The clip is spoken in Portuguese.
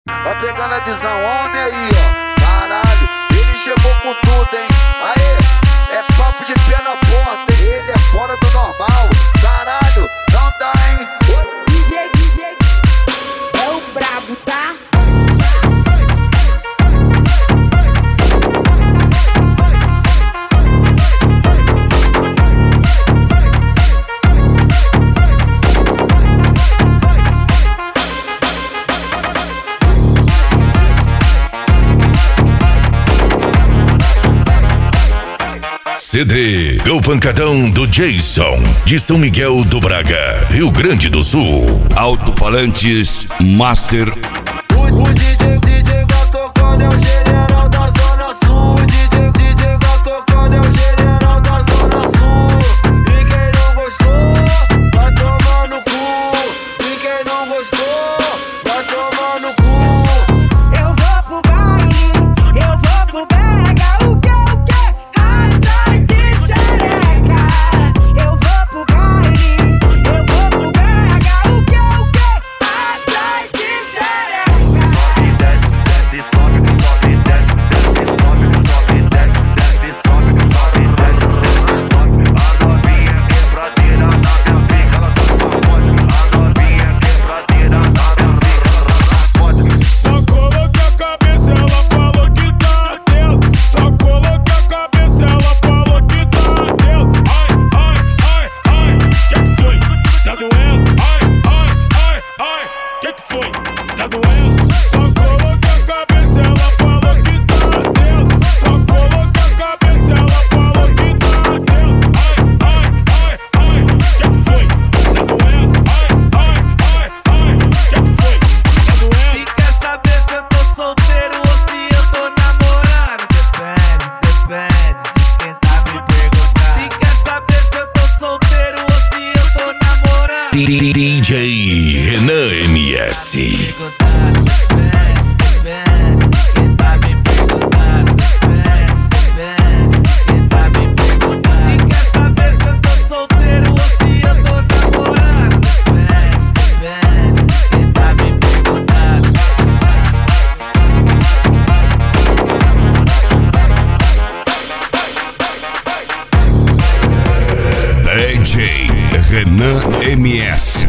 Vai pegando a visão, homem aí, ó. Caralho, ele chegou com tudo, hein. Aê, é papo de pé na porta, hein. Ele é fora do normal. Caralho, não dá, hein. DJ é o brabo, tá? CD, o pancadão do Jason, de São Miguel do Braga, Rio Grande do Sul. Alto-falantes Master. O DJ Gal tocando é o general da Zona Sul. O DJ Gal tocando é o general da Zona Sul. E quem não gostou, vai tomar no cu. E quem não gostou, vai tomar no cu. Eu vou pro baile, eu vou pro Brega, o que? Atrás de xereca. Eu vou pro baile, eu vou pro Brega, o que? Atrás de xereca. Sobe, desce, desce, sobe, sobe, desce, desce, sobe, sobe, desce, desce, sobe, sobe, desce, desce, sobe. A novinha quebradeira na minha pica, ela tá famosa. A novinha quebradeira na minha pica, ela tá famosa. Só coloquei a cabeça, ela falou que tá atento. Só coloquei a cabeça, ela falou que tá atento. Ai, que foi? Tá doendo? Ai, que foi? Tá doendo? Só coloquei a cabeça, ela falou que tá atento. Só coloquei a cabeça, ela falou que tá atento. Ai, que foi? Tá doendo? Ai, que foi? Tá doendo? E quer saber se eu tô solteiro ou se eu tô namorando? Depende de quem tá me perguntando. E quer saber se eu tô solteiro ou se eu tô namorando? DJ Renan MS. Depende de quem tá me perguntando. Depende de quem tá me perguntando. E quer saber se eu tô solteiro ou se eu tô namorando? Depende de quem tá me perguntando. DJ Renan MS.